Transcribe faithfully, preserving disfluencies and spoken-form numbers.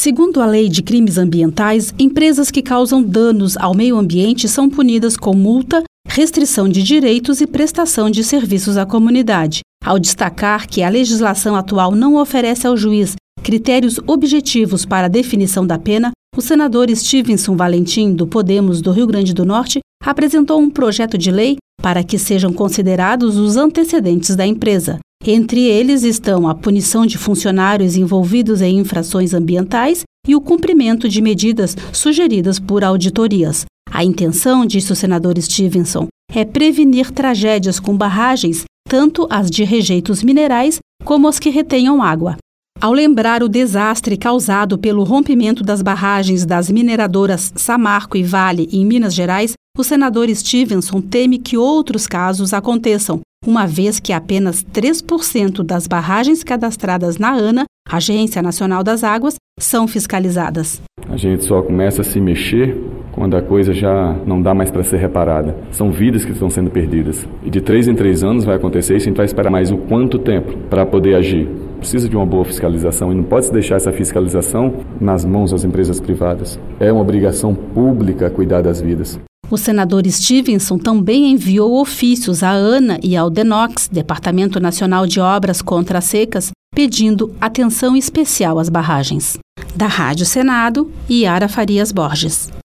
Segundo a Lei de Crimes Ambientais, empresas que causam danos ao meio ambiente são punidas com multa, restrição de direitos e prestação de serviços à comunidade. Ao destacar que a legislação atual não oferece ao juiz critérios objetivos para a definição da pena, o senador Stevenson Valentim, do Podemos do Rio Grande do Norte, apresentou um projeto de lei para que sejam considerados os antecedentes da empresa. Entre eles estão a punição de funcionários envolvidos em infrações ambientais e o cumprimento de medidas sugeridas por auditorias. A intenção, disse o senador Stevenson, é prevenir tragédias com barragens, tanto as de rejeitos minerais como as que retenham água. Ao lembrar o desastre causado pelo rompimento das barragens das mineradoras Samarco e Vale em Minas Gerais, o senador Stevenson teme que outros casos aconteçam, uma vez que apenas três por cento das barragens cadastradas na ANA, Agência Nacional das Águas, são fiscalizadas. A gente só começa a se mexer quando a coisa já não dá mais para ser reparada. São vidas que estão sendo perdidas. E de três em três anos vai acontecer isso, a gente vai esperar mais o quanto tempo para poder agir? Precisa de uma boa fiscalização e não pode se deixar essa fiscalização nas mãos das empresas privadas. É uma obrigação pública cuidar das vidas. O senador Stevenson também enviou ofícios à ANA e ao DENOX, Departamento Nacional de Obras contra as Secas, pedindo atenção especial às barragens. Da Rádio Senado, Yara Farias Borges.